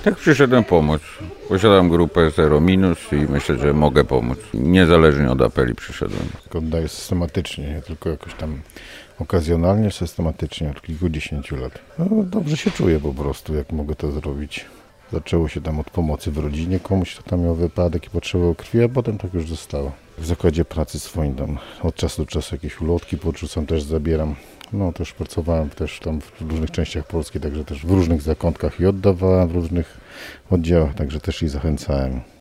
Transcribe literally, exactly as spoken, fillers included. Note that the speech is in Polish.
Tak, przyszedłem pomóc. Posiadam grupę Zero Minus i myślę, że mogę pomóc. Niezależnie od apeli przyszedłem. Oddaję systematycznie, nie tylko jakoś tam okazjonalnie, systematycznie od kilkudziesięciu lat. No, dobrze się czuję po prostu, jak mogę to zrobić. Zaczęło się tam od pomocy w rodzinie, komuś kto tam miał wypadek i potrzebował krwi, a potem tak już zostało. W zakładzie pracy swoim tam od czasu do czasu jakieś ulotki podrzucam, też zabieram. No też pracowałem też tam w różnych częściach Polski, także też w różnych zakątkach i oddawałem w różnych oddziałach, także też i zachęcałem.